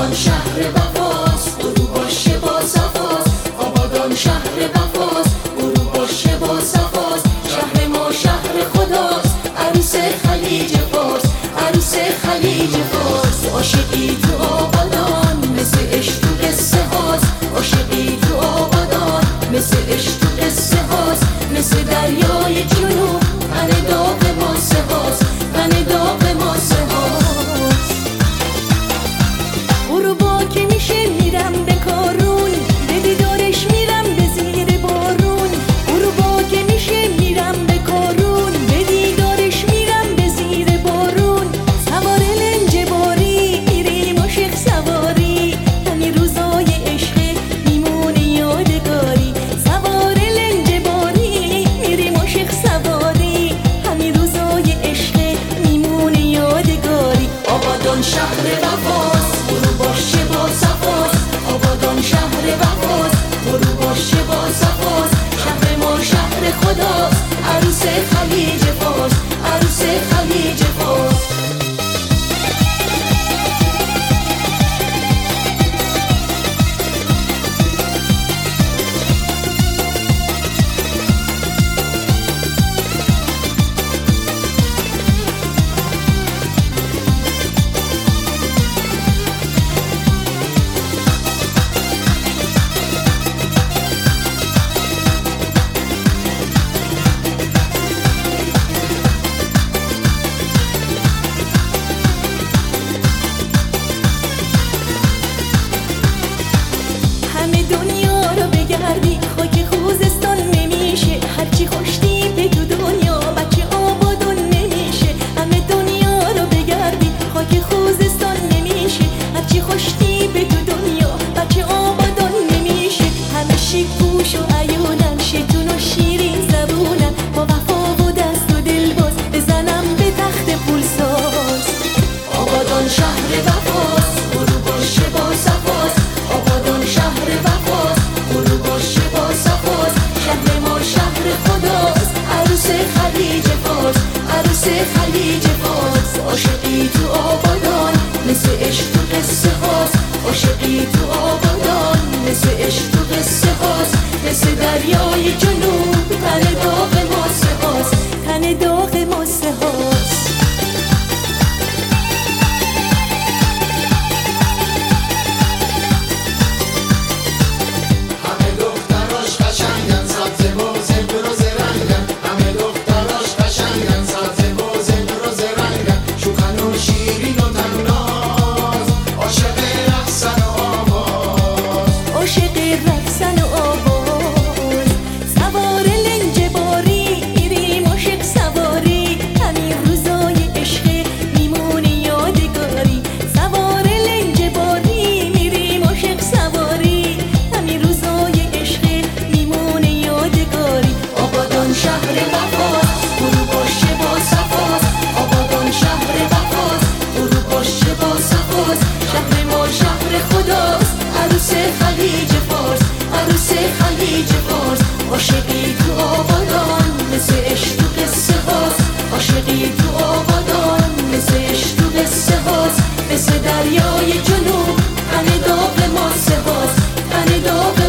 آبادان شهر وفاست، برو باشه با صفاست. آبادان شهر وفاست، برو باشه با صفاست. شهر ما شهر خداست، عروس خلیج فارس، عروس خلیج فارس. عاشقی تو آبادان مثل عشق تو قصه هاست، عاشقی تو آبادان مثل عشق تو قصه هاست. مثل دریای جنوب تن داغ ماسه هاست، تن داغ ماسه هاست. غروبا که میشه میرم به کارون، به دیدارش میرم به زیر بارون. غروبا که میشه میرم به کارون، به دیدارش میرم به زیر بارون. سوار لنج باری میریم عاشق سواری، همین روزای عشق میمونه یادگاری. سوار لنج باری میریم عاشق سواری، همین روزای عشق میمونه یادگاری. آبادان شهر وفاست، برو باشه با صفاست. آبادان شهر وفاست، برو باشه با صفاست. شهر ما شهر خداست، عروس خلیج فارس، عروس خلیج فارس. همه دنیا رو بگردی خاک خوزستان نمیشه، هرچی خوشتی به تو دنیا بچه آبادان نمیشه. همه دنیا رو بگردی خاک خوزستان نمیشه، هرچی خوشتی به تو دنیا بچه آبادان نمیشه. همه شیک پوش و عیونن، شیطون و شیرین زبونن، با وفا و دست و دل باز بزنم به تخت پولساز. آبادان شهر وفاست، برو باشه با صفاست. آبادان شهر وفاست، برو باشه با صفاست. شهر ما شهر خداست، عروس خلیج فارس، عروس خلیج فارس. عاشقی تو آبادان مثل عشق تو قصه هاست، عاشقی تو آبادان مثل عشق تو قصه هاست. مثل دریای جنوب تن داغ ماسه هاست، تن داغ ماسه هاست. خلیج فارس، عروس خلیج فارس. عاشقی تو آبادان مثل عشق تو قصه هاست، عاشقی تو آبادان مثل عشق تو قصه هاست. مثل دریای جنوب تن داغ ماسه هاست، تن داغ